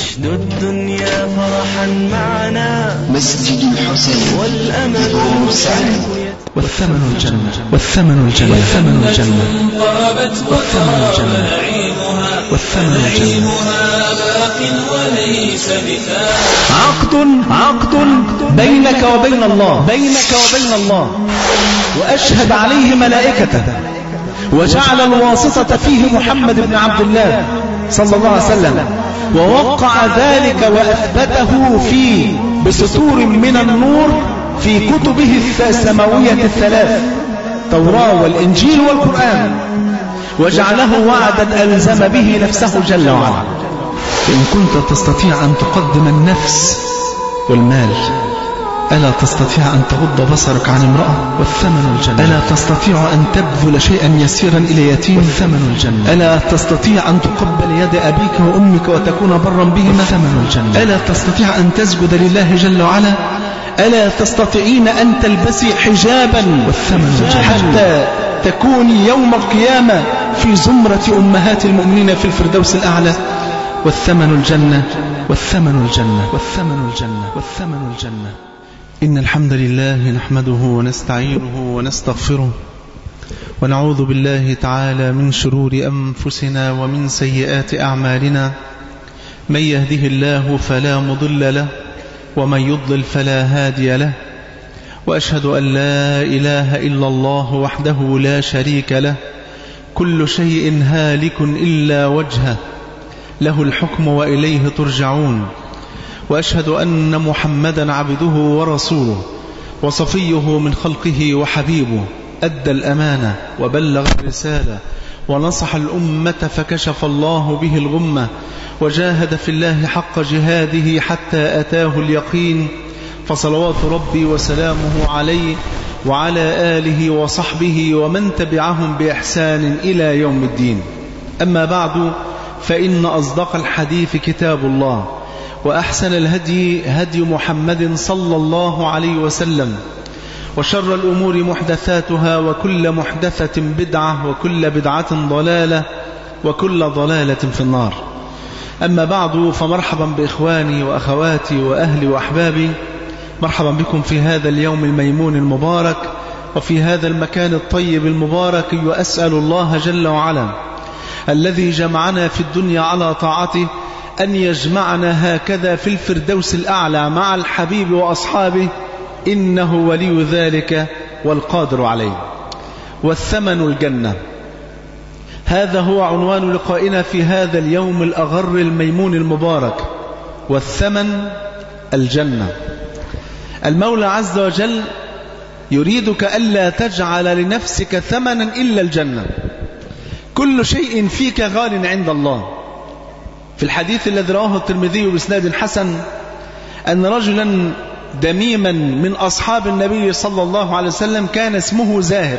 نشد الدنيا فرحا معنا مسجد الحسين والأمل والثمن الجنة والثمن الجنة والثمن الجنة قربت وقرب والثمن الجنة باق وليس بثار. عقد بينك وبين الله وأشهد عليه ملائكته وجعل الواسطة فيه محمد بن عبد الله صلى الله عليه وسلم ووقع ذلك وأثبته فيه بسطور من النور في كتبه السماوية الثلاث توراة والإنجيل والقرآن وجعله وعدا ألزم به نفسه جل وعلا. إن كنت تستطيع أن تقدم النفس والمال ألا تستطيع أن تغض بصرك عن امرأة والثمن الجنة. ألا تستطيع أن تبذل شيئا يسيرا إلى يتيم والثمن الجنة. ألا تستطيع أن تقبل يد أبيك وأمك وتكون برا بهما والثمن الجنة. ألا تستطيع أن تسجد لله جل وعلا. ألا تستطيعين أن تلبسي حجابا والثمن الجنة حتى تكوني يوم القيامة في زمرة أمهات المؤمنين في الفردوس الأعلى والثمن الجنة والثمن الجنة والثمن الجنة والثمن الجنة. إن الحمد لله نحمده ونستعينه ونستغفره ونعوذ بالله تعالى من شرور أنفسنا ومن سيئات أعمالنا. من يهده الله فلا مضل له ومن يضلل فلا هادي له. وأشهد أن لا إله إلا الله وحده لا شريك له كل شيء هالك إلا وجهه له الحكم وإليه ترجعون. وأشهد أن محمدا عبده ورسوله وصفيه من خلقه وحبيبه أدى الأمانة وبلغ الرسالة ونصح الأمة فكشف الله به الغمة وجاهد في الله حق جهاده حتى أتاه اليقين. فصلوات ربي وسلامه عليه وعلى آله وصحبه ومن تبعهم بإحسان إلى يوم الدين. أما بعد فإن أصدق الحديث كتاب الله وأحسن الهدي هدي محمد صلى الله عليه وسلم وشر الأمور محدثاتها وكل محدثة بدعة وكل بدعة ضلالة وكل ضلالة في النار. أما بعد فمرحبا بإخواني وأخواتي وأهلي وأحبابي. مرحبا بكم في هذا اليوم الميمون المبارك وفي هذا المكان الطيب المبارك. وأسأل الله جل وعلا الذي جمعنا في الدنيا على طاعته أن يجمعنا هكذا في الفردوس الأعلى مع الحبيب وأصحابه إنه ولي ذلك والقادر عليه. والثمن الجنة، هذا هو عنوان لقائنا في هذا اليوم الأغر الميمون المبارك. والثمن الجنة. المولى عز وجل يريدك ألا تجعل لنفسك ثمنا إلا الجنة. كل شيء فيك غال عند الله. في الحديث الذي رواه الترمذي بإسناد حسن أن رجلا دميما من أصحاب النبي صلى الله عليه وسلم كان اسمه زاهر،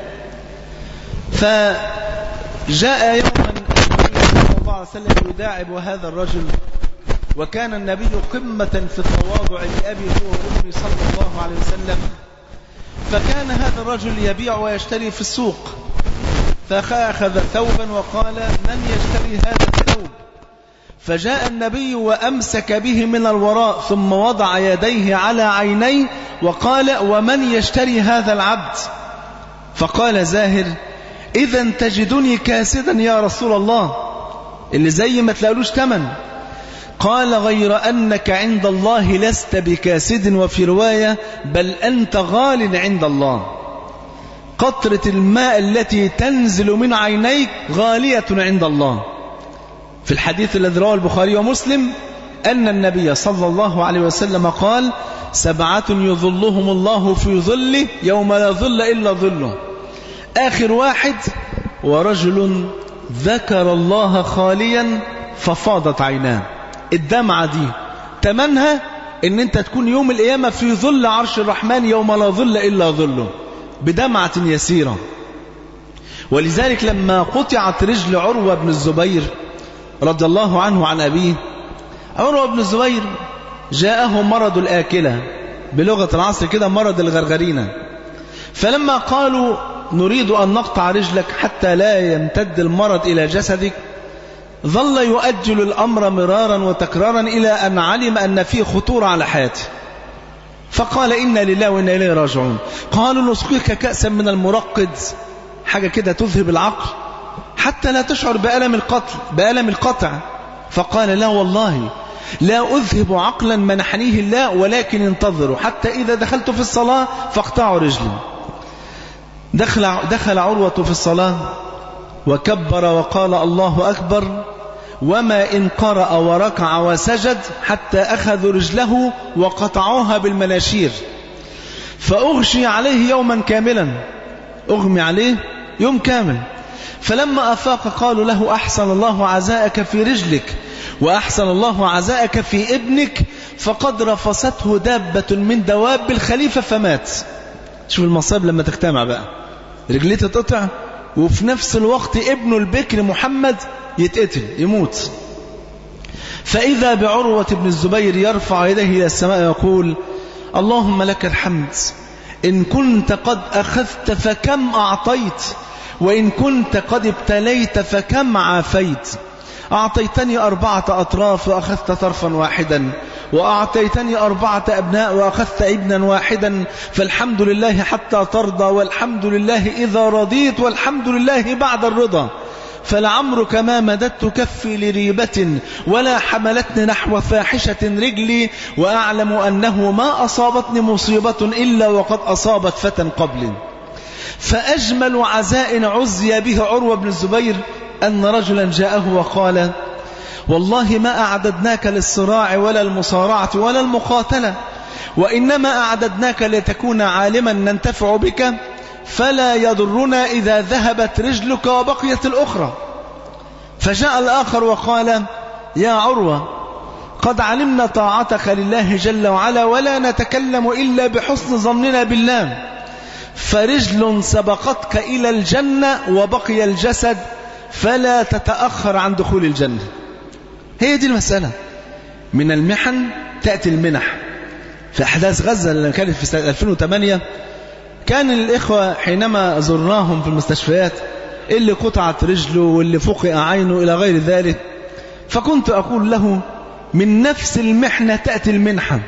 فجاء يوما النبي صلى الله عليه وسلم يداعب هذا الرجل، وكان النبي قمة في التواضع لأبي وأمي صلى الله عليه وسلم. فكان هذا الرجل يبيع ويشتري في السوق، فأخذ ثوبا وقال: من يشتري هذا الثوب؟ فجاء النبي وأمسك به من الوراء ثم وضع يديه على عينيه وقال: ومن يشتري هذا العبد؟ فقال زاهر: إذن تجدني كاسدا يا رسول الله، اللي زي ما تلاقلوش تمن. قال: غير أنك عند الله لست بكاسد، وفي رواية: بل أنت غال عند الله. قطرة الماء التي تنزل من عينيك غالية عند الله. في الحديث الذي رواه البخاري ومسلم أن النبي صلى الله عليه وسلم قال: 7 يظلهم الله في ظله يوم لا ظل إلا ظله. آخر واحد: ورجل ذكر الله خاليا ففاضت عيناه. الدمعة دي تمنها ان انت تكون يوم القيامة في ظل عرش الرحمن يوم لا ظل إلا ظله بدمعة يسيرة. ولذلك لما قطعت رجل عروة بن الزبير رضي الله عنه عن أبيه، عروة بن الزبير جاءه مرض الآكلة، بلغة العصر كده مرض الغرغرينة. فلما قالوا: نريد أن نقطع رجلك حتى لا يمتد المرض إلى جسدك، ظل يؤجل الأمر مرارا وتكرارا إلى أن علم أن فيه خطورة على حياته، فقال إنا لله وإنا إليه راجعون. قالوا نسقيك كأسا من المرقد، حاجة كده تذهب العقل حتى لا تشعر بألم القطع. فقال لا والله لا أذهب عقلا منحنيه الله، ولكن انتظروا حتى إذا دخلت في الصلاة فاقطعوا رجلي. دخل عروة في الصلاة وكبر وقال الله أكبر، وما إن قرأ وركع وسجد حتى أخذوا رجله وقطعوها بالمناشير، فأغشي عليه يوما كاملا، أغمي عليه يوم كامل. فلما أفاق قالوا له أحسن الله عزاءك في رجلك وأحسن الله عزاءك في ابنك، فقد رفسته دابة من دواب الخليفة فمات. شوف المصائب لما تجتمع بقى، رجليه تتقطع وفي نفس الوقت ابنه البكر محمد يتقتل يموت. فإذا بعروة بن الزبير يرفع يديه إلى السماء يقول اللهم لك الحمد، إن كنت قد أخذت فكم أعطيت، وإن كنت قد ابتليت فكم عافيت. أعطيتني 4 أطراف وأخذت طرفا واحدا، وأعطيتني 4 أبناء وأخذت ابنا واحدا، فالحمد لله حتى ترضى، والحمد لله إذا رضيت، والحمد لله بعد الرضا. فلعمرك ما مددت كفي لريبة ولا حملتني نحو فاحشة رجلي، وأعلم أنه ما أصابتني مصيبة إلا وقد أصابت فتى قبلي. فأجمل عزاء عزي به عروة بن الزبير أن رجلا جاءه وقال والله ما أعددناك للصراع ولا المصارعة ولا المقاتلة، وإنما أعددناك لتكون عالما ننتفع بك، فلا يضرنا إذا ذهبت رجلك وبقيت الأخرى. فجاء الآخر وقال يا عروة قد علمنا طاعتك لله جل وعلا، ولا نتكلم إلا بحسن ظننا بالله، فرجل سبقتك إلى الجنة وبقي الجسد، فلا تتأخر عن دخول الجنة. هي دي المسألة، من المحن تأتي المنح. في أحداث غزة اللي كانت في سنة 2008 كان الإخوة حينما زرناهم في المستشفيات اللي قطعت رجله واللي فقئ عينه إلى غير ذلك، فكنت أقول له من نفس المحنة تأتي المنحة.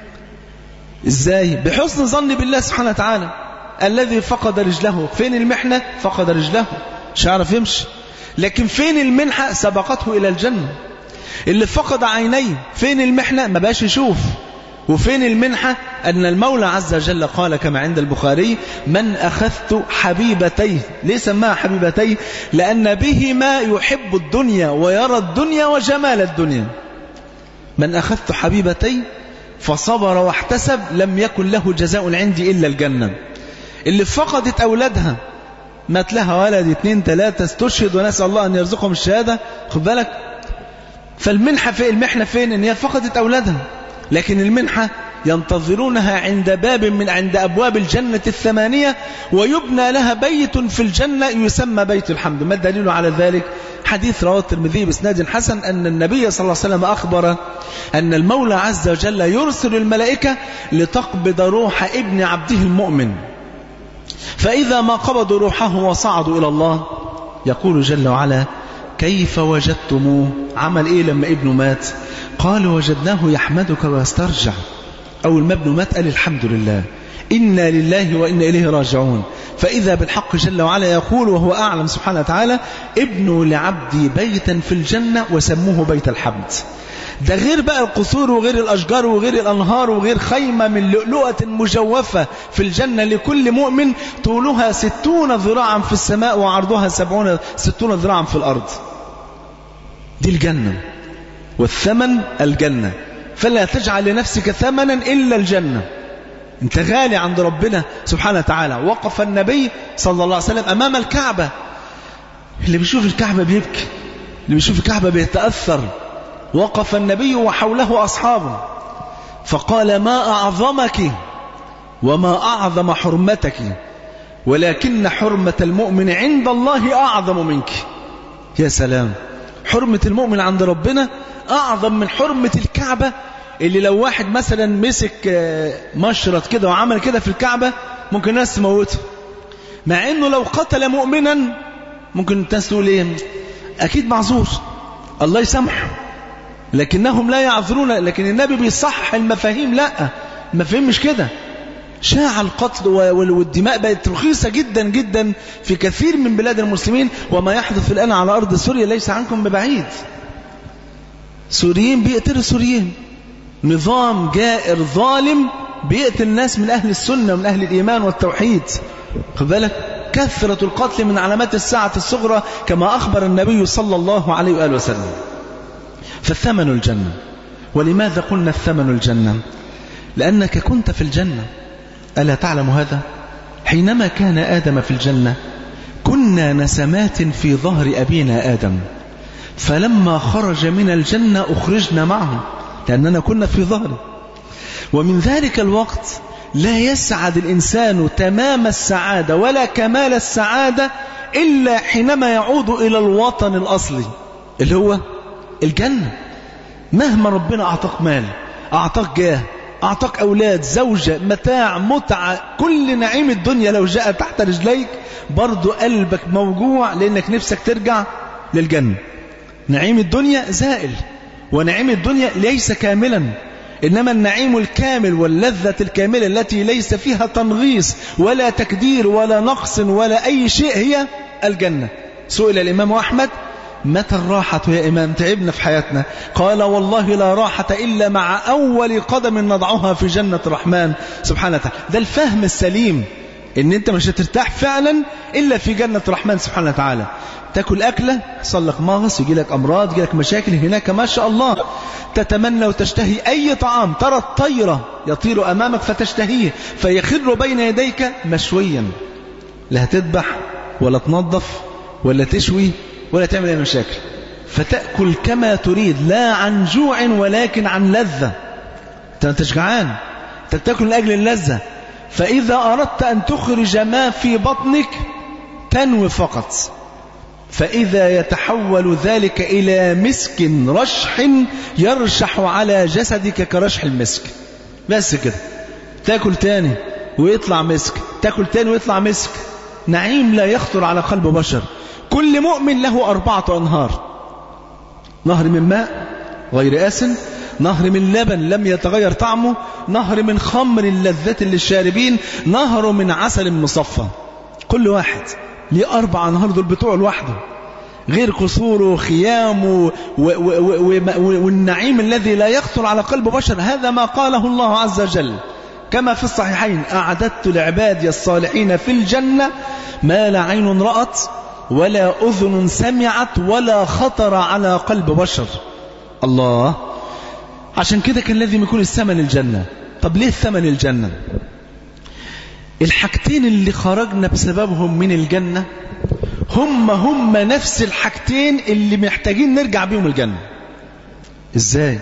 إزاي؟ بحسن ظن بالله سبحانه وتعالى. الذي فقد رجله فين المحنة؟ فقد رجله مش عارف يمشي، لكن فين المنحة؟ سبقته إلى الجنة. اللي فقد عينيه فين المحنة؟ ما باش يشوف. وفين المنحة؟ أن المولى عز وجل قال كما عند البخاري من أخذت حبيبتيه. ليه سماها حبيبتيه؟ لأن بهما يحب الدنيا ويرى الدنيا وجمال الدنيا. من أخذت حبيبتيه فصبر واحتسب لم يكن له جزاء عندي إلا الجنة. اللي فقدت أولادها، مات لها ولد 2 3 استشهد ونسأل الله أن يرزقهم الشهادة، خد بالك. فالمنحة في المحنة فين؟ إن هي فقدت أولادها، لكن المنحة ينتظرونها عند باب من عند أبواب الجنة 8، ويبنى لها بيت في الجنة يسمى بيت الحمد. ما الدليل على ذلك؟ حديث رواه الترمذي بإسناد حسن أن النبي صلى الله عليه وسلم أخبر أن المولى عز وجل يرسل الملائكة لتقبض روح ابن عبده المؤمن، فإذا ما قبضوا روحه وصعدوا إلى الله يقول جل وعلا كيف وجدتموه؟ عمل إيه لما ابنه مات؟ قالوا وجدناه يحمدك ويسترجع. أول ما ابنه مات قال الحمد لله إنا لله وإنا إليه راجعون. فإذا بالحق جل وعلا يقول وهو أعلم سبحانه وتعالى ابنوا لعبدي بيتا في الجنة وسموه بيت الحمد. ده غير بقى القصور وغير الأشجار وغير الأنهار وغير خيمة من لؤلؤة مجوفة في الجنة لكل مؤمن طولها 60 ذراعا في السماء وعرضها 60 ذراعا في الأرض. دي الجنة، والثمن الجنة، فلا تجعل لنفسك ثمنا إلا الجنة. انت غالي عند ربنا سبحانه وتعالى. وقف النبي صلى الله عليه وسلم أمام الكعبة، اللي بيشوف الكعبة بيبكي، اللي بيشوف الكعبة بيتأثر. وقف النبي وحوله أصحابه فقال ما أعظمك وما أعظم حرمتك، ولكن حرمة المؤمن عند الله أعظم منك. يا سلام، حرمة المؤمن عند ربنا أعظم من حرمة الكعبة، اللي لو واحد مثلا مسك مشرط كده وعمل كده في الكعبة ممكن الناس تموته، مع انه لو قتل مؤمنا ممكن الناس تقول ايه؟ اكيد معذور، الله يسامحه، لكنهم لا يعذرون. لكن النبي بيصحح المفاهيم، لا المفاهيم مش كده. شاع القتل والدماء بقت رخيصة جدا جدا في كثير من بلاد المسلمين، وما يحدث الآن على أرض سوريا ليس عنكم ببعيد. سوريين بيقتلوا سوريين، نظام جائر ظالم بيقتل الناس من أهل السنة ومن أهل الإيمان والتوحيد. خد بالك، كثرة القتل من علامات الساعة الصغرى كما أخبر النبي صلى الله عليه وآله وسلم. فالثمن الجنة. ولماذا قلنا الثمن الجنة؟ لأنك كنت في الجنة، ألا تعلم هذا؟ حينما كان آدم في الجنة كنا نسمات في ظهر أبينا آدم، فلما خرج من الجنة أخرجنا معه لأننا كنا في ظهره. ومن ذلك الوقت لا يسعد الإنسان تمام السعادة ولا كمال السعادة إلا حينما يعود إلى الوطن الأصلي اللي هو الجنة. مهما ربنا أعطاك مال، أعطاك جاه، أعطاك أولاد، زوجة، متاع، متعة، كل نعيم الدنيا لو جاء تحت رجليك برضو قلبك موجوع لأنك نفسك ترجع للجنة. نعيم الدنيا زائل، ونعيم الدنيا ليس كاملا، إنما النعيم الكامل واللذة الكاملة التي ليس فيها تنغيص ولا تكدير ولا نقص ولا أي شيء هي الجنة. سئل الإمام أحمد: متى الراحة يا إمام؟ تعبنا في حياتنا. قال: والله لا راحة إلا مع أول قدم نضعها في جنة الرحمن سبحانه وتعالى. ده الفهم السليم، إن أنت مش هترتاح فعلا إلا في جنة الرحمن سبحانه وتعالى. تاكل أكلة يحصل لك مغص، يجي لك أمراض، يجي لك مشاكل، هناك ما شاء الله تتمنى وتشتهي أي طعام، ترى الطيرة يطير أمامك فتشتهيه فيخر بين يديك مشويا، لا هتذبح ولا تنظف ولا تشوي ولا تعمل أي مشاكل، فتأكل كما تريد، لا عن جوع ولكن عن لذة. أنت جعان، أنت تأكل لأجل اللذة. فإذا أردت أن تخرج ما في بطنك تنوي فقط، فإذا يتحول ذلك إلى مسك رشح يرشح على جسدك كرشح المسك، بس كده. تأكل تاني ويطلع مسك، تأكل تاني ويطلع مسك. نعيم لا يخطر على قلب بشر. كل مؤمن له 4 أنهار: نهر من ماء غير آسن، نهر من لبن لم يتغير طعمه، نهر من خمر لذة للشاربين، نهر من عسل مصفى. كل واحد ليه 4 أنهار، دول بتوع لوحده، غير قصوره وخيامه والنعيم الذي لا يخطر على قلب بشر. هذا ما قاله الله عز وجل كما في الصحيحين: أعددت لعبادي الصالحين في الجنة ما لا عين رأت ولا أذن سمعت ولا خطر على قلب بشر. الله. عشان كده كان لازم يكون الثمن الجنة. طب ليه الثمن الجنة؟ الحاجتين اللي خرجنا بسببهم من الجنة هم نفس الحاجتين اللي محتاجين نرجع بيهم الجنة. ازاي؟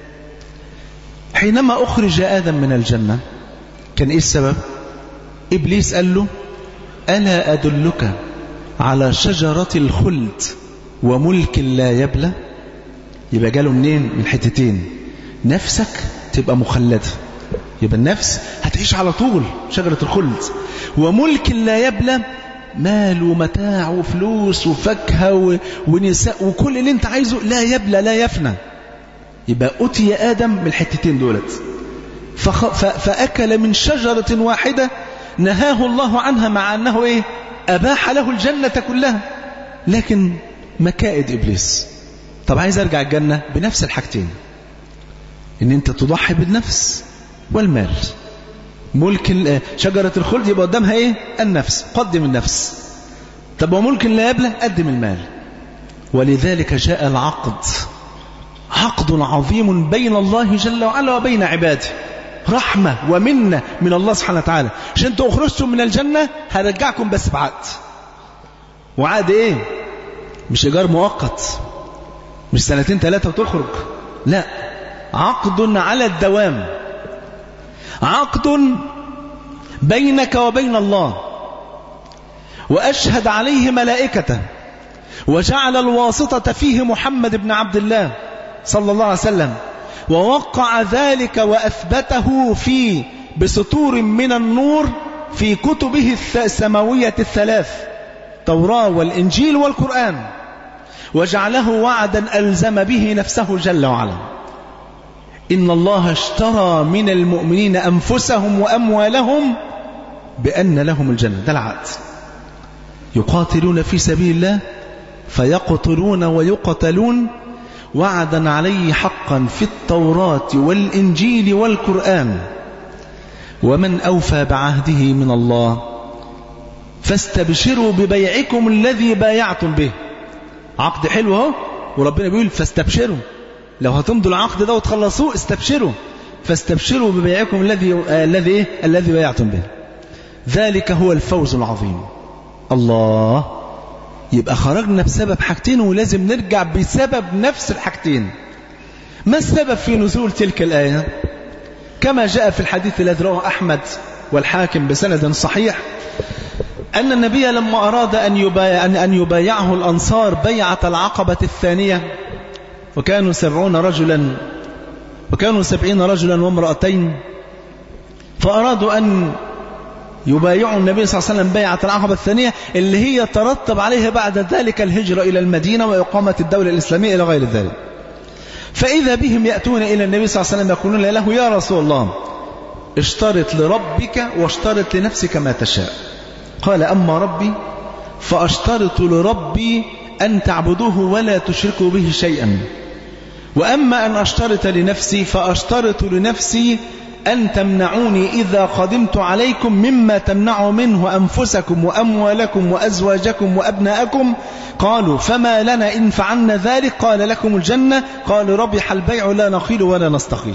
حينما أخرج آدم من الجنة كان ايه السبب؟ إبليس قال له: ألا أدلك على شجرة الخلد وملك لا يبلى؟ يبقى جاله منين؟ من حتتين: نفسك تبقى مخلدة، يبقى النفس هتعيش على طول شجرة الخلد، وملك لا يبلى، مال ومتاع وفلوس وفاكهة ونساء وكل اللي انت عايزه لا يبلى لا يفنى. يبقى أتي آدم من الحتتين دولت، فأكل من شجرة واحدة نهاه الله عنها، مع أنه إيه؟ أباح له الجنة كلها، لكن مكائد إبليس. طب عايز أرجع الجنة بنفس الحاجتين، إن أنت تضحي بالنفس والمال. ملك شجرة الخلد يبقى قدامها إيه؟ النفس، قدم النفس. طب وملك لا يبلى، قدم المال. ولذلك جاء العقد، عقد عظيم بين الله جل وعلا وبين عباده، رحمة ومنة من الله سبحانه وتعالى. عشان انتوا اخرجتم من الجنة هرجعكم بس بعقد. وعقد ايه؟ مش ايجار مؤقت، مش 2 3 وتخرج، لا، عقد على الدوام، عقد بينك وبين الله، وأشهد عليه ملائكته، وجعل الواسطة فيه محمد بن عبد الله صلى الله عليه وسلم، ووقع ذلك وأثبته فيه بسطور من النور في كتبه السماوية 3: التوراة والإنجيل والقرآن. وجعله وعدا ألزم به نفسه جل وعلا. إن الله اشترى من المؤمنين أنفسهم وأموالهم بأن لهم الجنة. ده العقد. يقاتلون في سبيل الله فيقتلون ويقتلون وعدا عليه حقا في التوراة والإنجيل والقرآن. ومن أوفى بعهده من الله فاستبشروا ببيعكم الذي بايعتم به. عقد حلو اهو، وربنا بيقول فاستبشروا، لو هتمضوا العقد ده وتخلصوه استبشروا، فاستبشروا ببيعكم الذي بايعتم به، ذلك هو الفوز العظيم. الله، يبقى خرجنا بسبب حاجتين ولازم نرجع بسبب نفس الحاجتين. ما السبب في نزول تلك الآية؟ كما جاء في الحديث الذي رواه أحمد والحاكم بسند صحيح أن النبي لما أراد أن يبايعه الأنصار بيعة العقبة الثانية، وكانوا 70 رجلا وامرأتين، فأرادوا أن يبايعوا النبي صلى الله عليه وسلم بيعة العقبة الثانية اللي هي ترتب عليها بعد ذلك الهجرة إلى المدينة وإقامة الدولة الإسلامية إلى غير ذلك. فإذا بهم يأتون إلى النبي صلى الله عليه وسلم يقولون له يا رسول الله اشترط لربك واشترط لنفسك ما تشاء. قال أما ربي فأشترط لربي أن تعبدوه ولا تشركوا به شيئا، وأما أن أشترط لنفسي فأشترط لنفسي أن تمنعوني إذا قدمت عليكم مما تمنعوا منه أنفسكم وأموالكم وأزواجكم وأبناءكم. قالوا فما لنا إن فعلنا ذلك؟ قال لكم الجنة. قالوا ربح البيع لا نخيل ولا نستقيل.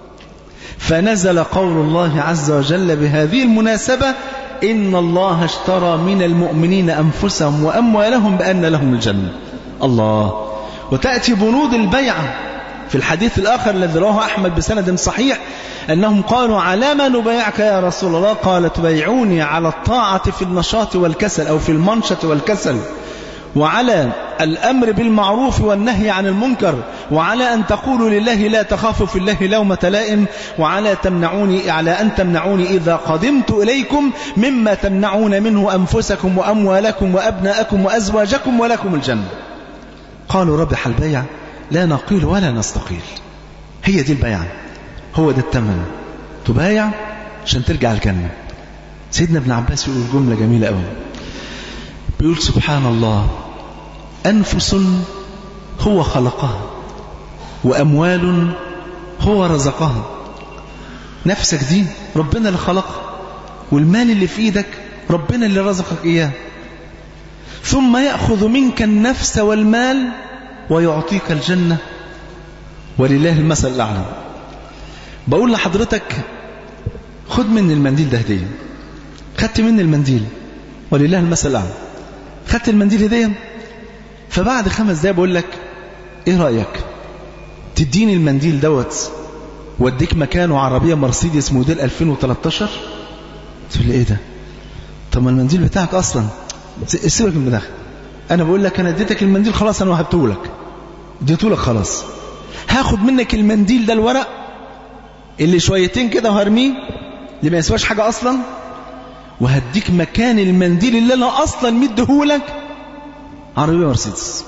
فنزل قول الله عز وجل بهذه المناسبة إن الله اشترى من المؤمنين أنفسهم وأموالهم بأن لهم الجنة. الله. وتأتي بنود البيعة في الحديث الآخر الذي رواه أحمد بسند صحيح أنهم قالوا على ما نبايعك يا رسول الله؟ قال تبايعوني على الطاعة في النشاط والكسل أو في المنشط والكسل، وعلى الأمر بالمعروف والنهي عن المنكر، وعلى أن تقولوا لله لا تخافوا في الله لومة لائم، وعلى أن تمنعوني إذا قدمت إليكم مما تمنعون منه أنفسكم وأموالكم وأبناءكم وأزواجكم ولكم الجنة. قالوا ربح البيع لا نقيل ولا نستقيل. هي دي البيع، هو ده الثمن، تبايع عشان ترجع الجنة. سيدنا ابن عباس يقول جملة جميلة قوي، بيقول سبحان الله أنفس هو خلقها وأموال هو رزقها. نفسك دي ربنا اللي خلقها، والمال اللي في إيدك ربنا اللي رزقك إياه، ثم يأخذ منك النفس والمال ويعطيك الجنة، ولله المثل الأعلى. بقول لحضرتك خد مني المنديل ده هدية، خدت مني المنديل ولله المثل الأعلى، خدت المنديل هدية، فبعد 5 دقايق بقول لك ايه رأيك تديني المنديل دوت واديك مكانه عربية مرسيدس موديل 2013؟ تقول لي ايه ده؟ طب ما المنديل بتاعك اصلا، سيبك من ده. انا بقول لك انا اديتك المنديل خلاص، انا وهبته لك، اديته لك خلاص، هاخد منك المنديل ده الورق اللي شويتين كده وهرميه اللي ما يسواش حاجة اصلا، وهديك مكان المنديل اللي انا اصلا مديهولك عربية مرسيدس.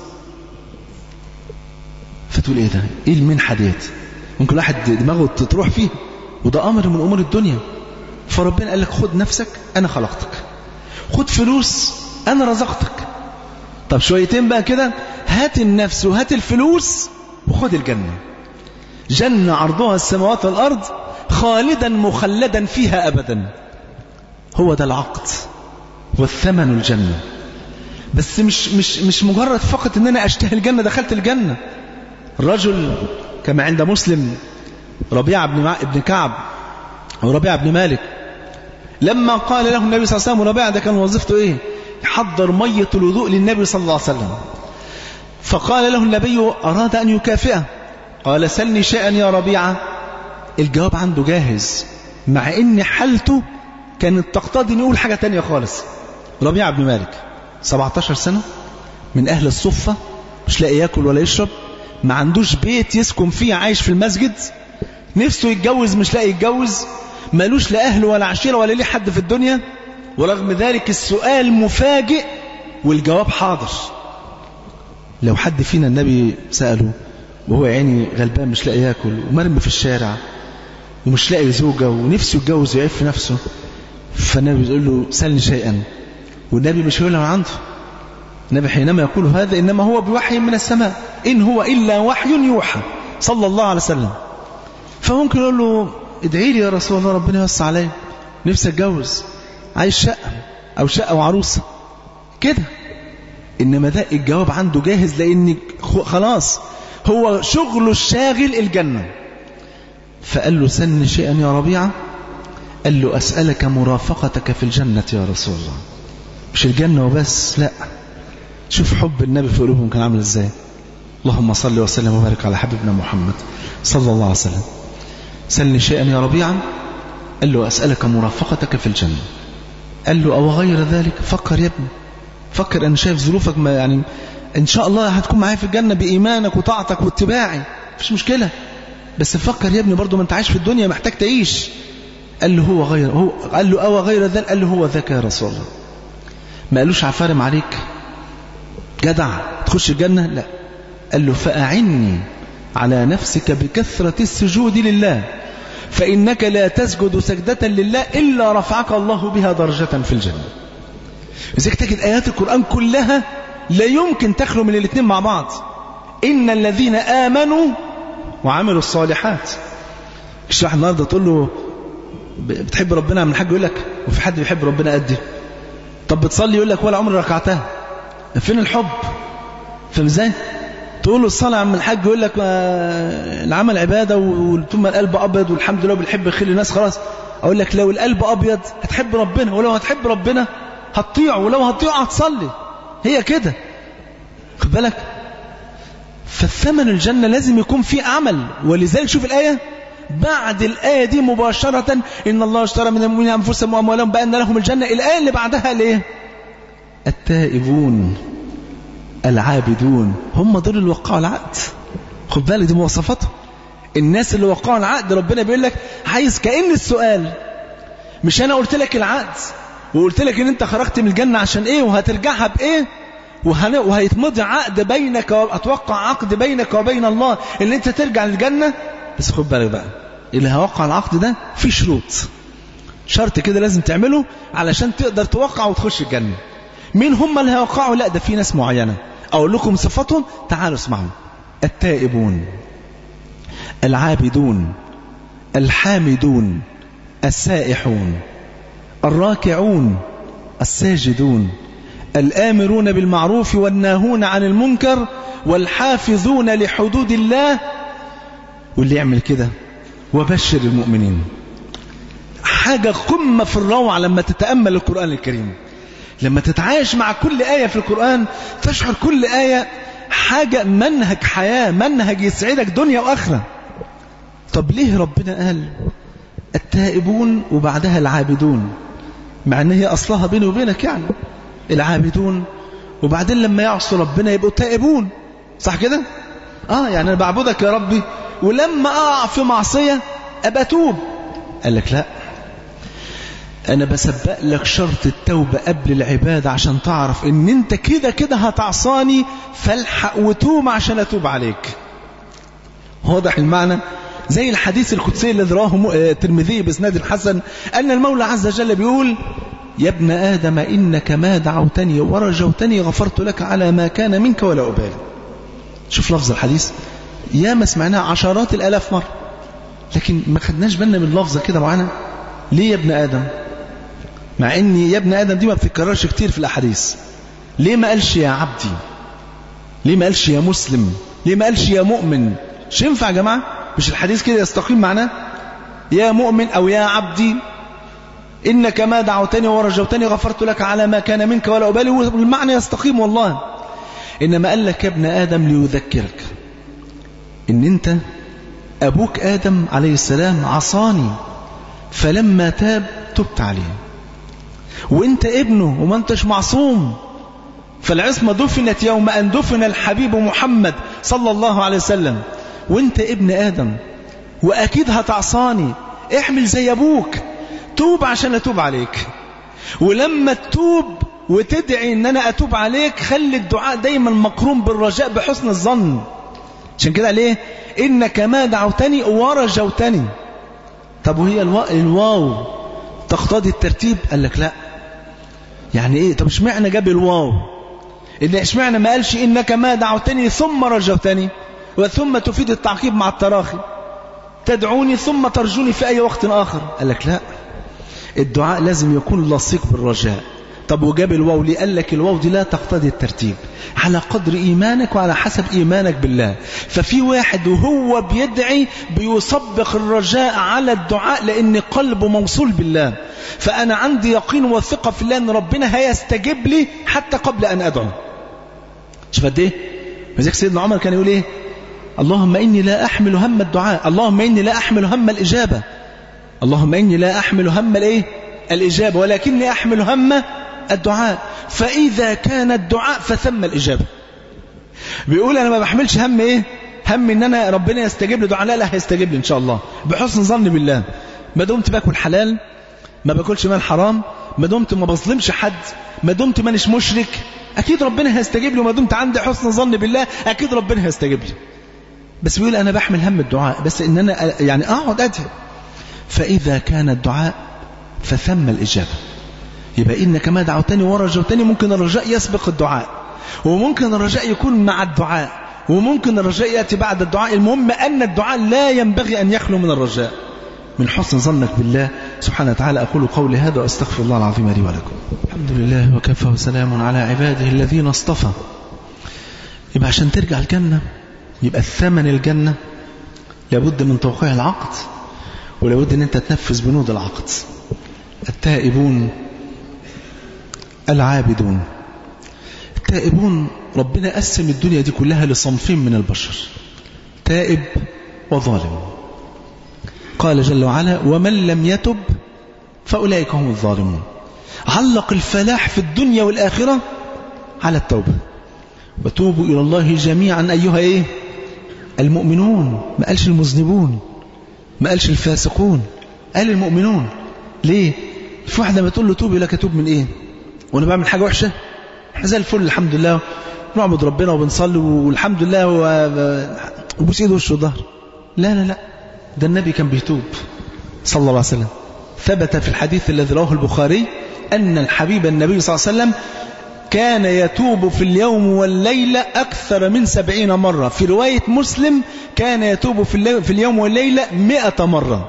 فتقول ايه ده؟ ايه المنحة ديت؟ ممكن واحد دماغه تروح فيه، وده امر من امور الدنيا. فربنا قال لك خد نفسك انا خلقتك، خد فلوس انا رزقتك، طب شويتين بقى كده هات النفس وهات الفلوس وخد الجنة. جنة عرضها السماوات والارض خالدا مخلدا فيها ابدا. هو ده العقد والثمن الجنة. بس مش مجرد فقط ان انا اشتهي الجنة دخلت الجنة. الرجل كما عند مسلم ربيعة بن كعب او ربيعة بن مالك، لما قال له النبي صلى الله عليه وسلم، ربيعة ده كان وظيفته ايه؟ يحضر مية الوضوء للنبي صلى الله عليه وسلم. فقال له النبي اراد ان يكافئه، قال سلني شيئا يا ربيعة. الجواب عنده جاهز، مع ان حالته كانت تقتضي ان يقول حاجة تانية خالص. ربيعة بن مالك 17 سنة من أهل الصفة، مش لاقي يأكل ولا يشرب، ما عندوش بيت يسكن فيه، عايش في المسجد، نفسه يتجوز مش لاقي يتجوز، مالوش لا أهل ولا عشيرة ولا ليه حد في الدنيا، ورغم ذلك السؤال مفاجئ والجواب حاضر. لو حد فينا النبي سأله وهو عيني غلبان مش لاقي ياكل ومرمي في الشارع ومش لاقي زوجة ونفسه يتجوز ويعيف في نفسه، فالنبي يقول له سلني شيئا، والنبي مش هيقول له من عنده. النبي حينما يقول هذا إنما هو بوحي من السماء، إن هو إلا وحي يوحى صلى الله عليه وسلم. فممكن يقول له ادعي لي يا رسول الله ربنا يوسع علي، نفسي اتجوز، عايز شقة أو شقة وعروسة كده. إنما ده الجواب عنده جاهز، لأن خلاص هو شغله الشاغل الجنة. فقال له سن شيئا يا ربيعة، قال له أسألك مرافقتك في الجنة يا رسول الله. مش الجنة وبس، لا، شوف حب النبي في قلوبهم كان عامل ازاي. اللهم صل وسلم وبارك على حبيبنا محمد صلى الله عليه وسلم. سلني شيئا يا ربيعة، قال له أسألك مرافقتك في الجنة. قال له أو غير ذلك؟ فكر يا ابني، فكر، أنا شايف ظروفك ما يعني إن شاء الله هتكون معايا في الجنة بإيمانك وطاعتك واتباعي، مفيش مشكلة، بس فكر يا ابني برضو، ما انت عايش في الدنيا محتاج تعيش. قال له قال له أو غير ذلك؟ قال له هو ذاك يا رسول الله. ما قالوش عفارم عليك جدع تخش الجنة، لا، قال له فأعني على نفسك بكثرة السجود لله، فإنك لا تسجد سجدة لله إلا رفعك الله بها درجة في الجنة. إذا تجد آيات القرآن كلها لا يمكن تخلو من الاثنين مع بعض. إن الذين آمنوا وعملوا الصالحات. مش واحد النهارده تقول له بتحب ربنا من الحاج يقول لك وفي حد بيحب ربنا قدي. طب بتصلي يقول لك ولا عمري ركعتها. فين الحب؟ فاهم ازاي؟ تقول له الصلاه عم الحاج يقول لك العمل عباده وثم القلب ابيض والحمد لله بنحب خير الناس خلاص. اقول لك لو القلب ابيض هتحب ربنا، ولو هتحب ربنا هتطيعه، ولو هتطيعه هتصلي. هي كده، خد بالك. فالثمن الجنه لازم يكون فيه عمل. ولذلك شوف الايه بعد الآية دي مباشرة إن الله اشترى من المؤمنين أنفسهم وأموالهم بأن لهم الجنة. الآية اللي بعدها ليه؟ التائبون العابدون، هم دول اللي وقعوا العقد. خد بالك دي مواصفاتهم. الناس اللي وقعوا العقد ربنا بيقول لك عايز كأن السؤال مش أنا قلت لك العقد وقلت لك إن أنت خرجت من الجنة عشان إيه وهترجعها بإيه وهيتمضي عقد بينك، وأتوقع عقد بينك وبين الله إن أنت ترجع للجنة. بس خد بالك بقى، اللي هيوقع العقد ده في شرط كده لازم تعمله علشان تقدر توقع وتخش الجنة. مين هم اللي هيوقعوا؟ لا، ده في ناس معينة أقول لكم صفاتهم، تعالوا اسمعوا. التائبون العابدون الحامدون السائحون الراكعون الساجدون الآمرون بالمعروف والناهون عن المنكر والحافظون لحدود الله. واللي يعمل كده وبشر المؤمنين. حاجة قمة في الروعة لما تتأمل القرآن الكريم، لما تتعايش مع كل آية في القرآن تشعر كل آية حاجة منهج حياة، منهج يسعدك دنيا وآخرة. طب ليه ربنا قال التائبون وبعدها العابدون؟ مع ان هي أصلها بيني وبينك يعني العابدون، وبعدين لما يعصوا ربنا يبقوا تائبون، صح كده؟ يعني أنا بعبدك يا ربي ولما أقع في معصية أبقى أتوب. قال لك لا، أنا بسبق لك شرط التوبة قبل العبادة عشان تعرف إن أنت كده كده هتعصاني، فالحق وتوب عشان أتوب عليك. واضح المعنى؟ زي الحديث القدسي الذي رواه الترمذي بإسناد حسن أن المولى عز وجل بيقول يا ابن آدم إنك ما دعوتني ورجوتني غفرت لك على ما كان منك ولا أبالي. شوف لفظ الحديث، يا ما سمعناها عشرات الآلاف مرة، لكن ما خدناش بالنا من لفظة كده معانا. ليه يا ابن آدم؟ مع ان يا ابن آدم دي ما بتتكررش كتير في الأحاديث. ليه ما قالش يا عبدي؟ ليه ما قالش يا مسلم؟ ليه ما قالش يا مؤمن؟ مش ينفع يا جماعة، مش الحديث كده يستقيم معناه يا مؤمن أو يا عبدي إنك ما دعوتني ورجوتني غفرت لك على ما كان منك ولا أبالي، والمعنى يستقيم والله. إنما قال لك يا ابن آدم ليذكرك إن أنت أبوك آدم عليه السلام عصاني، فلما تاب تبت عليه، وانت ابنه وما انتش معصوم، فالعصمة دفنت يوم أن دفن الحبيب محمد صلى الله عليه وسلم، وانت ابن آدم وأكيد هتعصاني، احمل زي أبوك، توب عشان أتوب عليك، ولما تتوب وتدعي ان انا اتوب عليك، خلي الدعاء دايما مقرون بالرجاء بحسن الظن. عشان كده ليه؟ انك ما دعوتني ورجوتني. طب وهي الواو تقتضي الترتيب؟ قال لك لا. يعني ايه؟ طب اشمعنى جاب الواو؟ ان اشمعنى ما قالش انك ما دعوتني ثم رجوتني؟ وثم تفيد التعقيب مع التراخي، تدعوني ثم ترجوني في اي وقت اخر. قال لك لا، الدعاء لازم يكون لصيق بالرجاء. طب وجاب الواو ليه؟ قال لك الواو دي لا تقتضي الترتيب، على قدر إيمانك وعلى حسب إيمانك بالله. ففي واحد وهو بيدعي بيسبق الرجاء على الدعاء لأن قلبه موصول بالله، فأنا عندي يقين وثقة في الله أن ربنا هيستجيب لي حتى قبل أن أدعو. شوف قد إيه؟ وذلك سيدنا عمر كان يقول إيه؟ اللهم إني لا أحمل هم الدعاء، اللهم إني لا أحمل هم الإجابة، اللهم إني لا أحمل هم الإيه؟ الإجابة، ولكني أحمل هم الدعاء، فإذا كان الدعاء فثم الإجابة. بيقول أنا ما بحملش هم إيه؟ هم إن أنا ربنا يستجيب لي دعاء، لا هيستجيب لي إن شاء الله بحسن ظن بالله. ما دمت باكل حلال، ما باكلش مال حرام، ما دمت ما بظلمش حد، ما دمت مانيش مشرك، أكيد ربنا هيستجيب لي. وما دمت عندي حسن ظن بالله أكيد ربنا هيستجيب لي. بس بيقول أنا بحمل هم الدعاء، بس إن أنا يعني أقعد أدعي. فإذا كان الدعاء فثم الإجابة. يبقى إنك ما دعوتني ورجوتني، ممكن الرجاء يسبق الدعاء، وممكن الرجاء يكون مع الدعاء، وممكن الرجاء يأتي بعد الدعاء. المهم أن الدعاء لا ينبغي أن يخلو من الرجاء. من حسن ظنك بالله سبحانه وتعالى أقول قولي هذا وأستغفر الله العظيم لي ولكم. الحمد لله وكفى وسلام على عباده الذين اصطفى. يبقى عشان ترجع الجنة، يبقى الثمن الجنة لابد من توقيع العقد، ولابد أن أنت تنفذ بنود العقد. التائبون العابدون. التائبون ربنا قسم الدنيا دي كلها لصنفين من البشر، تائب وظالم. قال جل وعلا ومن لم يتب فأولئك هم الظالمون. علق الفلاح في الدنيا والآخرة على التوبة. وتوبوا إلى الله جميعا أيها إيه؟ المؤمنون. ما قالش المذنبون، ما قالش الفاسقون، قال المؤمنون. ليه؟ في واحد لما تقول له توب يقول لك اتوب من ايه؟ وانا بعمل حاجه وحشه؟ احنا زي الفل الحمد لله، نعبد ربنا وبنصلي والحمد لله وبوس ايده وشه وظهر. لا لا لا، ده النبي كان بيتوب صلى الله عليه وسلم. ثبت في الحديث الذي رواه البخاري ان الحبيب النبي صلى الله عليه وسلم كان يتوب في اليوم والليلة أكثر من 70 مرة. في رواية مسلم كان يتوب في اليوم والليلة 100 مرة.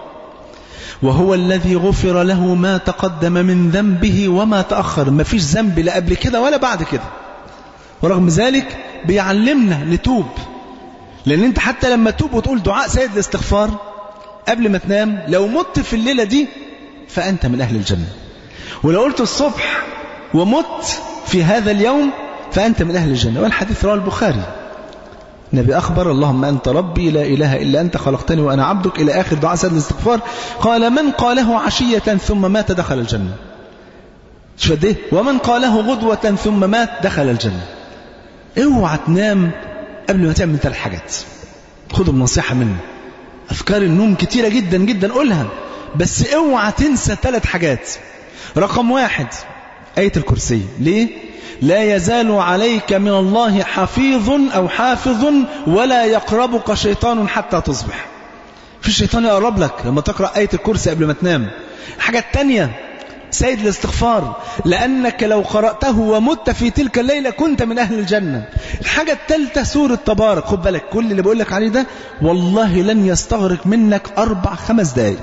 وهو الذي غفر له ما تقدم من ذنبه وما تأخر. ما فيش ذنب لا قبل كده ولا بعد كده. ورغم ذلك بيعلمنا نتوب، لأن انت حتى لما تتوب وتقول دعاء سيد الاستغفار قبل ما تنام، لو مت في الليلة دي فأنت من أهل الجنة. ولو قلت الصبح ومت في هذا اليوم فأنت من أهل الجنة. والحديث رواه البخاري. النبي أخبر اللهم أنت ربي لا إله إلا أنت خلقتني وأنا عبدك إلى آخر دعاء سيد الاستغفار. قال من قاله عشية ثم مات دخل الجنة. شوف قد إيه؟ ومن قاله غدوة ثم مات دخل الجنة. اوعى تنام قبل ما تعمل 3 حاجات. خذوا بنصيحة مني. أفكار النوم كتيرة جدا جدا قولها، بس اوعى تنسى 3 حاجات. رقم 1 آية الكرسي. ليه؟ لا يزال عليك من الله حفيظ أو حافظ ولا يقربك شيطان حتى تصبح. في الشيطان يقرب لك لما تقرأ آية الكرسي قبل ما تنام. الحاجة الثانية سيد الاستغفار، لأنك لو قرأته ومت في تلك الليلة كنت من أهل الجنة. الحاجة الثالثة سورة تبارك. خد بالك كل اللي بقول لك عليه ده والله لن يستغرق منك 4-5 دقايق.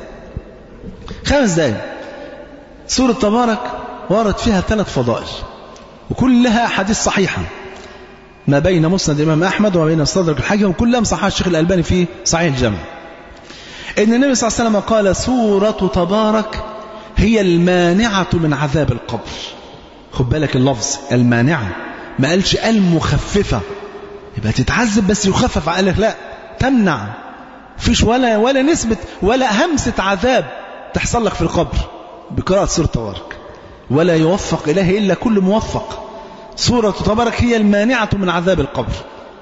5 دقايق. سورة تبارك وارد فيها 3 فضائل وكلها حديث صحيحة، ما بين مسند الإمام أحمد وما بين مستدرك الحاكم، وكلها مصححها الشيخ الألباني في صحيح الجامع. إن النبي صلى الله عليه وسلم قال سورة تبارك هي المانعة من عذاب القبر. خد بالك اللفظ المانعة، ما قالش المخففة يبقى تتعذب بس يخفف. قال لك لا، تمنع. فيش ولا نسبة ولا همسة عذاب تحصل لك في القبر بقراءة سورة تبارك، ولا يوفق إليه إلا كل موفق. سورة تبارك هي المانعة من عذاب القبر.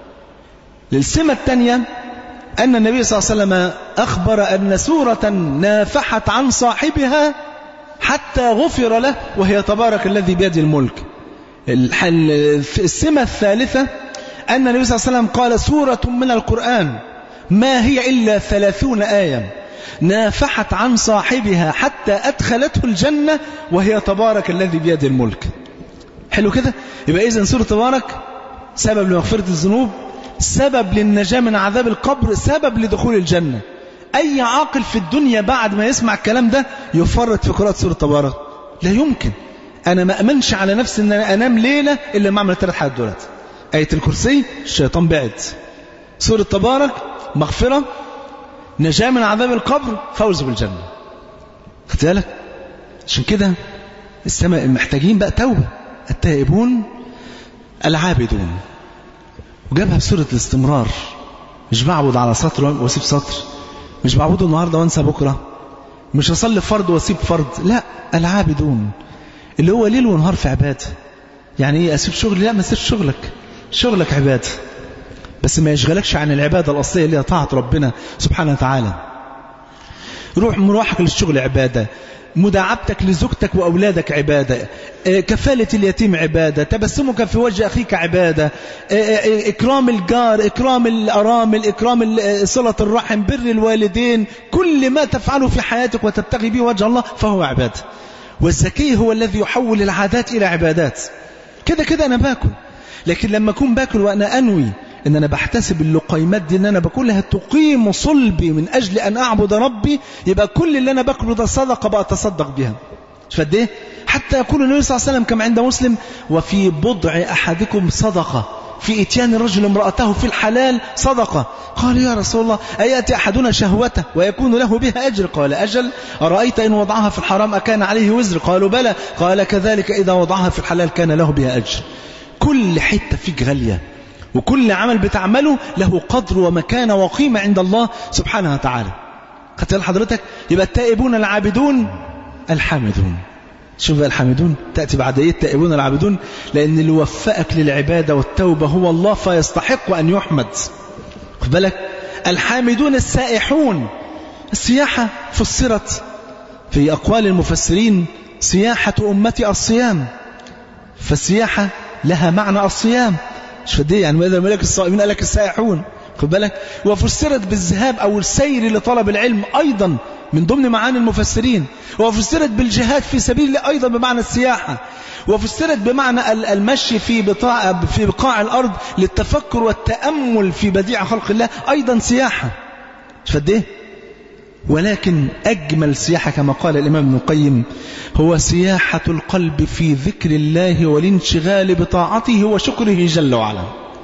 للسمة الثانية أن النبي صلى الله عليه وسلم أخبر أن سورة نافحت عن صاحبها حتى غفر له، وهي تبارك الذي بيده الملك. السمة الثالثة أن النبي صلى الله عليه وسلم قال سورة من القرآن ما هي إلا 30 آية نافحت عن صاحبها حتى أدخلته الجنة وهي تبارك الذي بيده الملك. حلو كده. يبقى إذن سورة تبارك سبب لمغفرة الذنوب، سبب للنجاة من عذاب القبر، سبب لدخول الجنة. أي عاقل في الدنيا بعد ما يسمع الكلام ده يفرط في قراءة سورة تبارك؟ لا يمكن. أنا ما أمنش على نفسي أن أنا أنام ليلة إلا ما أعمل 3 حاجات دولت: آية الكرسي الشيطان بعد، سورة تبارك مغفرة، نجاة من عذاب القبر، فوز بالجنة. خدت بالك؟ عشان كده السماء محتاجين بقى توبة. التائبون العابدون، وجابها بسورة الاستمرار. مش بعبد على سطر واسيب سطر، مش بعبده النهاردة وانسى بكرة، مش هصلي فرض واسيب فرض، لا، العابدون اللي هو ليل ونهار في عبادة. يعني ايه اسيب شغلي؟ لا، ما تسيبش شغلك، شغلك عبادة، بس ما يشغلكش عن العبادة الأصلية اللي هي طاعة ربنا سبحانه وتعالى. مروحك للشغل عبادة، مداعبتك لزوجتك وأولادك عبادة، كفالة اليتيم عبادة، تبسمك في وجه أخيك عبادة، إكرام الجار، إكرام الأرامل، إكرام صلة الرحم، بر الوالدين، كل ما تفعله في حياتك وتبتغي به وجه الله فهو عبادة. والزكي هو الذي يحول العادات إلى عبادات. كده كده أنا باكل، لكن لما أكون باكل وأنا أنوي إن أنا بحتسب اللقيمات دي إن أنا باكلها تقيم صلبي من أجل أن أعبد ربي، يبقى كل اللي أنا باكله ده صدقة بأتصدق بها. فد إيه؟ حتى يقول النبي صلى الله عليه وسلم كما عند مسلم: وفي بضع أحدكم صدقة، في إتيان الرجل امرأته في الحلال صدقة. قال: يا رسول الله أيأتي أحدنا شهوته ويكون له بها أجر؟ قال: أجل. أرأيت إن وضعها في الحرام أكان عليه وزر؟ قالوا: بلى. قال: كذلك إذا وضعها في الحلال كان له بها أجر. كل حتة فيك غالية، وكل عمل بتعمله له قدر ومكانة وقيمة عند الله سبحانه وتعالى. خدت حضرتك؟ يبقى التائبون العابدون الحامدون. شوف بقى الحامدون تأتي بعد ايه؟ التائبون العابدون، لأن اللي وفقك للعبادة والتوبة هو الله فيستحق أن يحمد. خد بالك؟ الحامدون السائحون. السياحة فسرت في أقوال المفسرين: سياحة أمتي الصيام، فالسياحة لها معنى الصيام. مش فديه يعني ماذا ملك الصائمين قال لك السائحون. خد بالك؟ وفسرت بالذهاب أو السير لطلب العلم أيضا من ضمن معاني المفسرين، وفسرت بالجهاد في سبيل الله أيضا بمعنى السياحة، وفسرت بمعنى المشي في بقاع الأرض للتفكر والتأمل في بديع خلق الله أيضا سياحة. مش فديه؟ ولكن أجمل سياحة كما قال الإمام ابن القيم هو سياحة القلب في ذكر الله والانشغال بطاعته وشكره جل وعلا.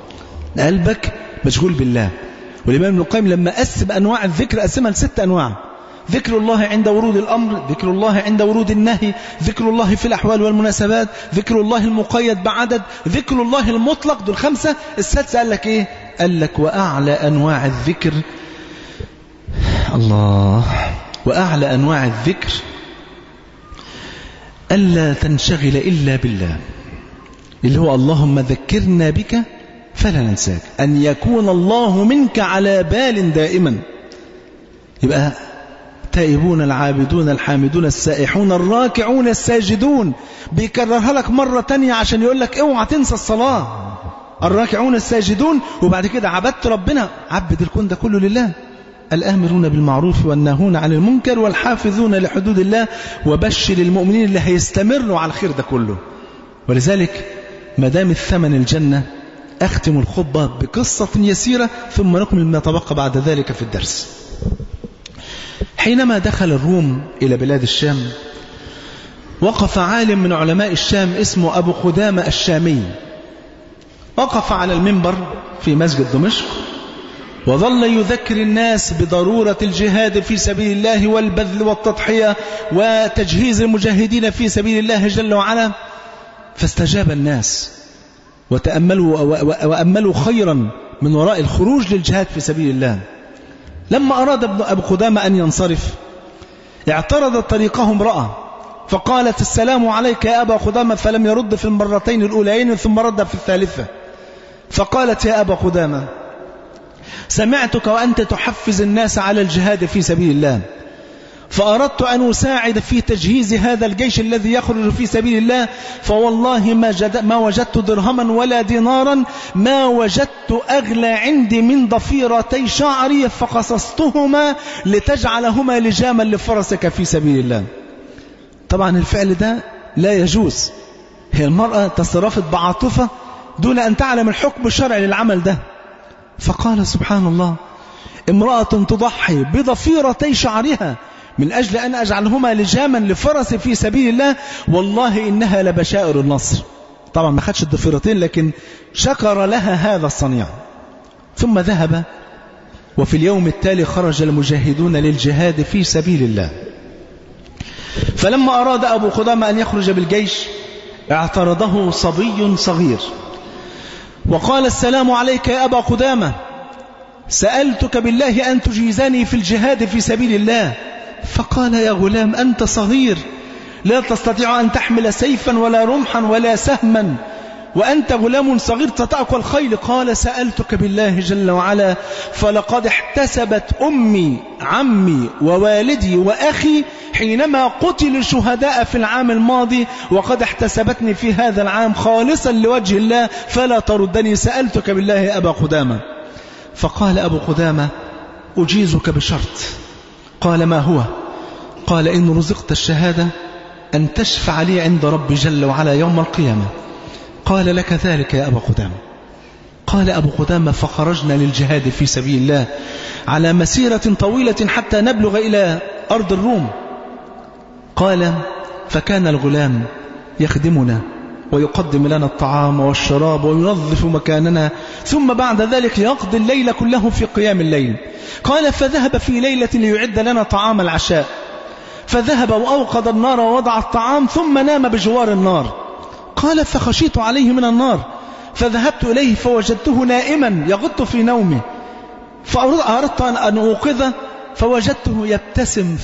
قلبك مشغول بالله. والإمام ابن القيم لما قسم أنواع الذكر قسمها ل6 أنواع: ذكر الله عند ورود الأمر، ذكر الله عند ورود النهي، ذكر الله في الأحوال والمناسبات، ذكر الله المقيد بعدد، ذكر الله المطلق. دول 5. السادسة قال لك إيه؟ قال لك: وأعلى أنواع الذكر، الله، وأعلى أنواع الذكر ألا تنشغل إلا بالله، اللي هو اللهم ذكرنا بك فلا ننساك، أن يكون الله منك على بال دائما. يبقى التائبون العابدون الحامدون السائحون الراكعون الساجدون، بيكررها لك مرة تانية عشان يقول لك اوعى تنسى الصلاة. الراكعون الساجدون، وبعد كده عبدت ربنا، عبد الكون ده كله لله. الآمرون بالمعروف والناهون عن المنكر والحافظون لحدود الله، وبشر المؤمنين اللي هيستمروا على الخير ده كله. ولذلك ما دام الثمن الجنة أختم الخطبة بقصة يسيرة ثم نكمل ما تبقى بعد ذلك في الدرس. حينما دخل الروم إلى بلاد الشام وقف عالم من علماء الشام اسمه أبو قدامة الشامي، وقف على المنبر في مسجد دمشق وظل يذكر الناس بضرورة الجهاد في سبيل الله والبذل والتضحية وتجهيز المجاهدين في سبيل الله جل وعلا. فاستجاب الناس وأملوا خيرا من وراء الخروج للجهاد في سبيل الله. لما أراد أبو قدامة أن ينصرف اعترض طريقه امرأة فقالت: السلام عليك يا أبا قدامة، فلم يرد في المرتين الأولين ثم رد في الثالثة. فقالت: يا أبا قدامة، سمعتك وأنت تحفز الناس على الجهاد في سبيل الله، فأردت أن أساعد في تجهيز هذا الجيش الذي يخرج في سبيل الله، فوالله ما وجدت درهما ولا دينارا، ما وجدت أغلى عندي من ضفيرتي شعري فقصصتهما لتجعلهما لجاما لفرسك في سبيل الله. طبعا الفعل ده لا يجوز، هي المرأة تصرفت بعاطفة دون أن تعلم الحكم الشرعي للعمل ده. فقال سبحان الله: امرأة تضحي بضفيرتي شعرها من أجل أن أجعلهما لجاما لفرس في سبيل الله، والله إنها لبشائر النصر. طبعا ما خدش الضفيرتين، لكن شكر لها هذا الصنيع. ثم ذهب، وفي اليوم التالي خرج المجاهدون للجهاد في سبيل الله. فلما أراد أبو قدامة أن يخرج بالجيش اعترضه صبي صغير وقال: السلام عليك يا أبا قدامة، سألتك بالله أن تجيزني في الجهاد في سبيل الله. فقال: يا غلام، أنت صغير لا تستطيع أن تحمل سيفا ولا رمحا ولا سهما، وأنت غلام صغير تتأكل الخيل. قال: سألتك بالله جل وعلا، فلقد احتسبت أمي عمي ووالدي وأخي حينما قتل الشهداء في العام الماضي، وقد احتسبتني في هذا العام خالصا لوجه الله، فلا تردني، سألتك بالله يا أبا قدامة. فقال أبو قدامة: أجيزك بشرط. قال: ما هو؟ قال: إن رزقت الشهادة أن تشفع لي عند ربي جل وعلا يوم القيامة. قال: لك ذلك يا أبا قدامة. قال أبو قدامة: فخرجنا للجهاد في سبيل الله على مسيرة طويلة حتى نبلغ إلى أرض الروم. قال: فكان الغلام يخدمنا ويقدم لنا الطعام والشراب وينظف مكاننا، ثم بعد ذلك يقضي الليل كله في قيام الليل. قال: فذهب في ليلة ليعد لنا طعام العشاء، فذهب وأوقد النار ووضع الطعام ثم نام بجوار النار. قال: فخشيت عليه من النار، فذهبت إليه فوجدته نائما يغط في نومه، فأردت أن أوقظه، فوجدته يبتسم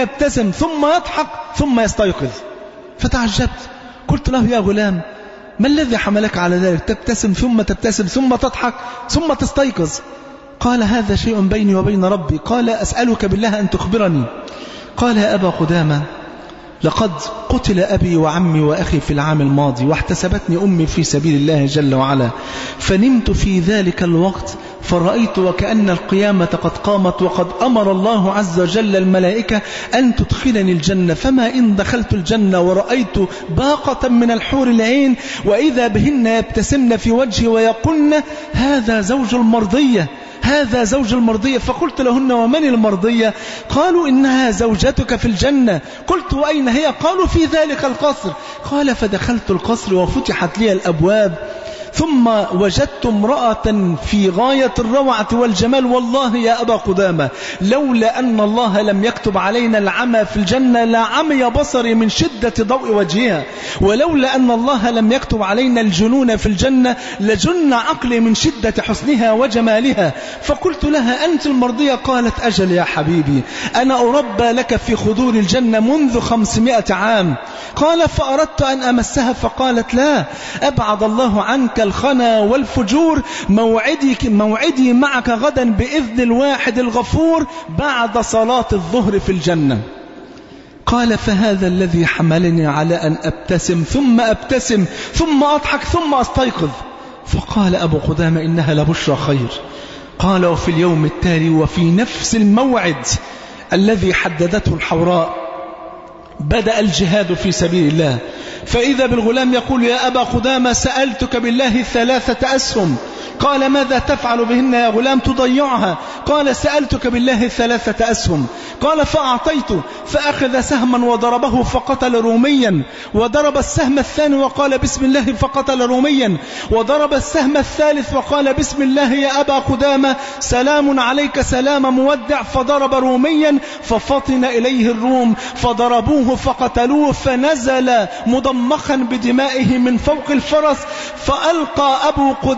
ثم يضحك ثم يستيقظ. فتعجبت، قلت له: يا غلام، ما الذي حملك على ذلك؟ تبتسم ثم تضحك ثم تستيقظ. قال: هذا شيء بيني وبين ربي. قال: أسألك بالله أن تخبرني. قال: يا أبا قدامة، لقد قتل أبي وعمي وأخي في العام الماضي، واحتسبتني أمي في سبيل الله جل وعلا، فنمت في ذلك الوقت فرأيت وكأن القيامة قد قامت، وقد أمر الله عز وجل الملائكة أن تدخلني الجنة. فما إن دخلت الجنة ورأيت باقة من الحور العين، وإذا بهن يبتسمن في وجهي ويقولن: هذا زوج المرضية، هذا زوج المرضية. فقلت لهن: ومن المرضية؟ قالوا: إنها زوجتك في الجنة. قلت: وأين هي؟ قالوا: في ذلك القصر. قال: فدخلت القصر وفتحت لي الأبواب، ثم وجدت امرأة في غاية الروعة والجمال. والله يا أبا قدامة، لولا أن الله لم يكتب علينا العمى في الجنة لعمي بصري من شدة ضوء وجهها، ولولا أن الله لم يكتب علينا الجنون في الجنة لجن عقلي من شدة حسنها وجمالها. فقلت لها: أنت المرضية؟ قالت: أجل يا حبيبي، أنا أربى لك في خدور الجنة منذ 500 عام. قال: فأردت أن أمسها، فقالت: لا، أبعد الله عنك الخنا والفجور، موعدي معك غدا بإذن الواحد الغفور بعد صلاة الظهر في الجنة. قال: فهذا الذي حملني على أن أبتسم ثم أضحك ثم أستيقظ. فقال أبو قدامة: إنها لبشرى خير. قال: وفي اليوم التالي وفي نفس الموعد الذي حددته الحوراء بدأ الجهاد في سبيل الله، فإذا بالغلام يقول: يا أبا قدامة، سألتك بالله 3 أسهم. قال: ماذا تفعل بهن يا غلام؟ تضيعها. قال: سألتك بالله 3 أسهم. قال: فأعطيته، فأخذ سهما وضربه فقتل روميا، وضرب السهم الثاني وقال: بسم الله، فقتل روميا، وضرب السهم الثالث وقال: بسم الله يا أبا قدامة، سلام عليك سلام مودع، فضرب روميا ففطن إليه الروم فضربوه فقتلوه، فنزل مضمخا بدمائه من فوق الفرس، فألقى أبو قدامة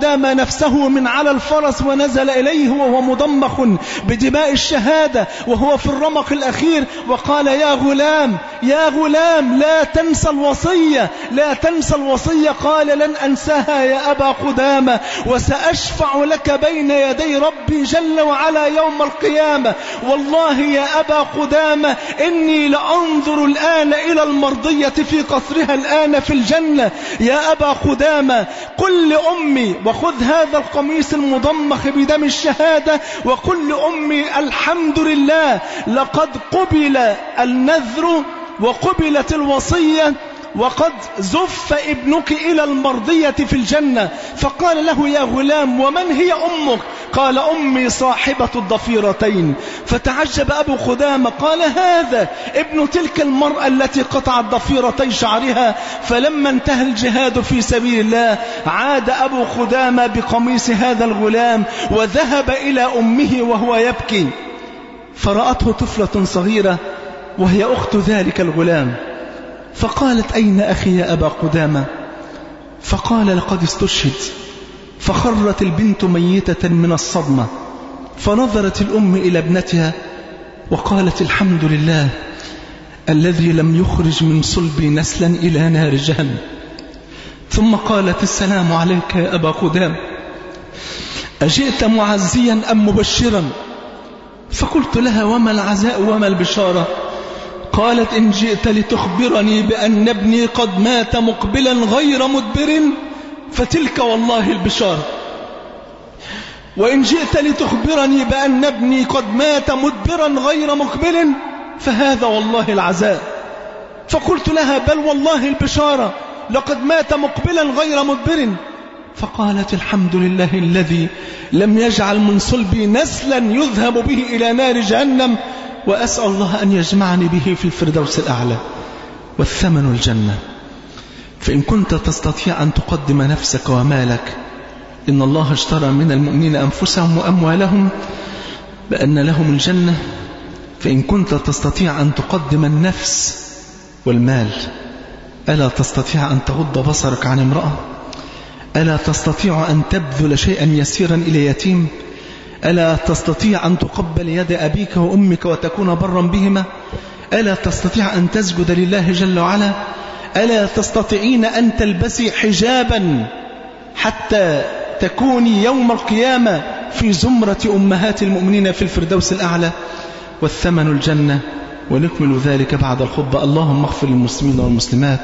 نفسه من على الفرس ونزل إليه وهو مضمخ بدماء الشهادة وهو في الرمق الأخير، وقال: يا غلام يا غلام، لا تنسى الوصية، لا تنسى الوصية. قال: لن أنساها يا أبا قدامة، وسأشفع لك بين يدي ربي جل وعلا يوم القيامة. والله يا أبا قدامة إني لأنظر الآن إلى المرضية في قصرها الآن في الجنة. يا أبا قدامة، قل لأمي، وخذ هذا القميص المضمخ بدم الشهادة، وقل لأمي: الحمد لله، لقد قبل النذر وقبلت الوصية، وقد زف ابنك إلى المرضية في الجنة. فقال له: يا غلام، ومن هي أمك؟ قال: أمي صاحبة الضفيرتين. فتعجب أبو قدامة، قال: هذا ابن تلك المرأة التي قطعت ضفيرتي شعرها. فلما انتهى الجهاد في سبيل الله عاد أبو قدامة بقميص هذا الغلام وذهب إلى أمه وهو يبكي، فرأته طفلة صغيرة وهي أخت ذلك الغلام، فقالت: أين أخي يا أبا قدامة؟ فقال: لقد استشهد. فخرت البنت ميتة من الصدمة، فنظرت الأم إلى ابنتها وقالت: الحمد لله الذي لم يخرج من صلبي نسلا إلى نار جهنم. ثم قالت: السلام عليك يا أبا قدامة، أجئت معزيا أم مبشرا؟ فقلت لها: وما العزاء وما البشارة؟ قالت: إن جئت لتخبرني بأن ابني قد مات مقبلا غير مدبر فتلك والله البشارة، وإن جئت لتخبرني بأن ابني قد مات مدبرا غير مقبل فهذا والله العزاء. فقلت لها: بل والله البشارة، لقد مات مقبلا غير مدبر. فقالت: الحمد لله الذي لم يجعل من صلبي نسلا يذهب به إلى نار جهنم، وأسأل الله أن يجمعني به في الفردوس الأعلى، والثمن الجنة. فإن كنت تستطيع أن تقدم نفسك ومالك، إن الله اشترى من المؤمنين أنفسهم وأموالهم بأن لهم الجنة، فإن كنت تستطيع أن تقدم النفس والمال، ألا تستطيع أن تغض بصرك عن امرأة؟ ألا تستطيع أن تبذل شيئا يسيرا إلى يتيم؟ ألا تستطيع أن تقبل يد أبيك وأمك وتكون برا بهما؟ ألا تستطيع أن تسجد لله جل وعلا؟ ألا تستطيعين أن تلبسي حجابا حتى تكوني يوم القيامة في زمرة أمهات المؤمنين في الفردوس الأعلى؟ والثمن الجنة. ونكمل ذلك بعد الخطبة. اللهم اغفر للمسلمين والمسلمات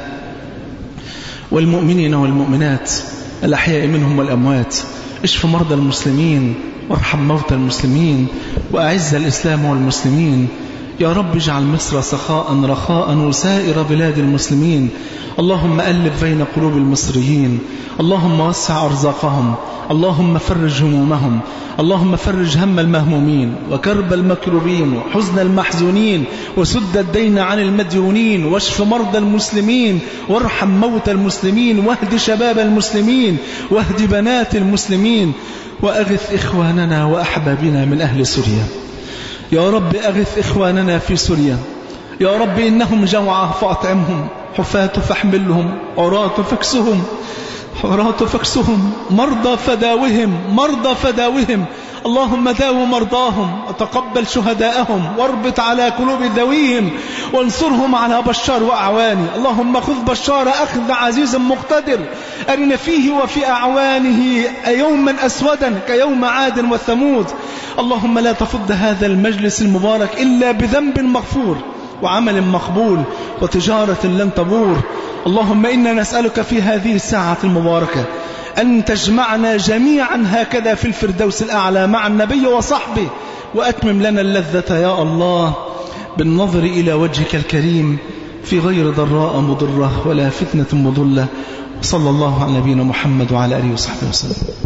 والمؤمنين والمؤمنات الأحياء منهم والأموات، اشف مرضى المسلمين وارحم موتى المسلمين وأعز الإسلام والمسلمين. يا رب اجعل مصر سخاء رخاء وسائر بلاد المسلمين. اللهم ألف بين قلوب المصريين، اللهم وسع أرزاقهم، اللهم فرج همومهم، اللهم فرج هم المهمومين وكرب المكروبين وحزن المحزونين وسد الدين عن المديونين، واشف مرضى المسلمين وارحم موتى المسلمين، واهد شباب المسلمين واهد بنات المسلمين، وأغث إخواننا وأحبابنا من أهل سوريا. يا رب أغث إخواننا في سوريا، يا رب إنهم جوعى فأطعمهم، حفاة فاحملهم، عراة فاكسهم، عراة فاكسهم، مرضى فداوهم، مرضى فداوهم. اللهم داو مرضاهم وتقبل شهداءهم، واربط على قلوب ذويهم وانصرهم على بشار وأعوانه. اللهم خذ بشار أخذ عزيز مقتدر، أرنا فيه وفي أعوانه يوما أسودا كيوم عاد وثمود. اللهم لا تفض هذا المجلس المبارك إلا بذنب مغفور وعمل مقبول وتجارة لن تبور. اللهم إنا نسألك في هذه الساعة المباركة أن تجمعنا جميعا هكذا في الفردوس الأعلى مع النبي وصحبه، وأتمم لنا اللذة يا الله بالنظر إلى وجهك الكريم في غير ضراء مضرة ولا فتنة مضلة. صلى الله على نبينا محمد وعلى آله وصحبه وسلم.